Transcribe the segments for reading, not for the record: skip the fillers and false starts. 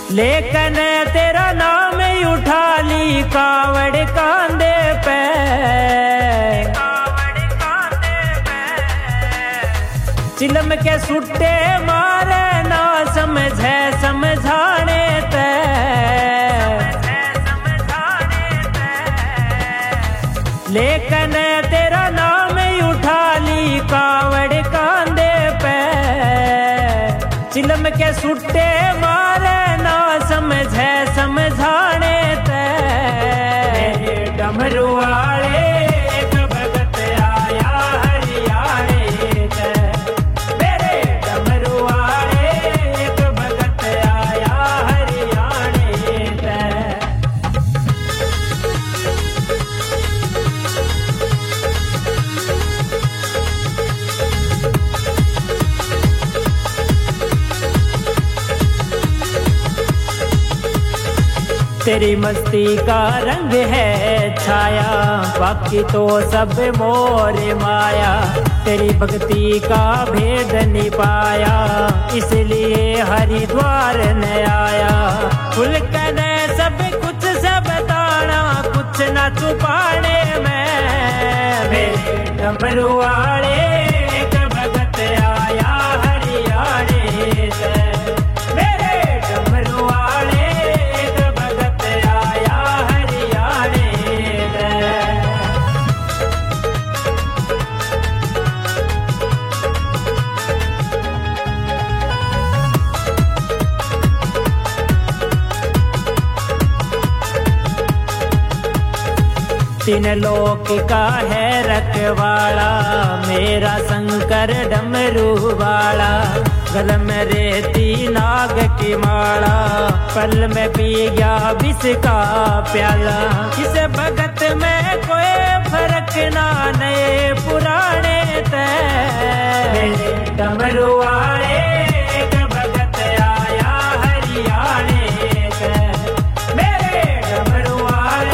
लेकिन तेरा नाम ही उठा ली कावड़ कांधे पे। चिलम के सुट्टे मारे ना समझे समझाने ते। लेकिन तेरा नाम ही उठा ली कावड़ कांधे पे। चिलम के सुट्टे मारे ना समझे समझाने ते। डमरू वाले एक भगत आया हरियाणे ते। मेरे डमरू वाले एक भगत आया हरियाणे ते। तेरी मस्ती का रंग है छाया, बाकी तो सब मोर माया। तेरी भक्ति का भेद नहीं पाया, इसलिए हरिद्वार न आया। खुल कर सब कुछ से बताना, कुछ न छुपाने में। मेरे डमरू वाले एक भगत आया हरियाणे से। मेरे डमरू वाले तीन लोक का है रखवाला, मेरा शंकर डमरू वाला। गल में रेती नाग की माला, पल में पी गया विष का प्याला। इस भगत में कोई फर्क ना नए पुराने ते। मेरे डमरू वाले एक भगत आया हरियाणे से। मेरे डमरू वाले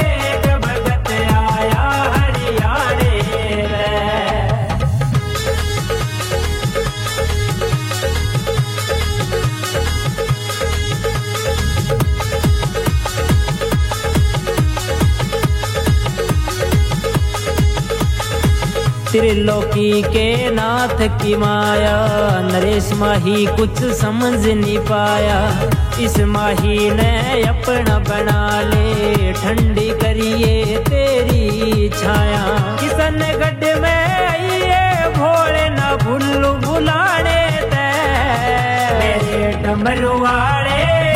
त्रिलोकी के नाथ की माया। नरेश माही कुछ समझ नहीं पाया, इस माही ने अपना बना ले। ठंडी करिए तेरी छाया, किसन गढ़ में आइए भोले ना भूलू भुलाने ते। मेरे डमरू वाले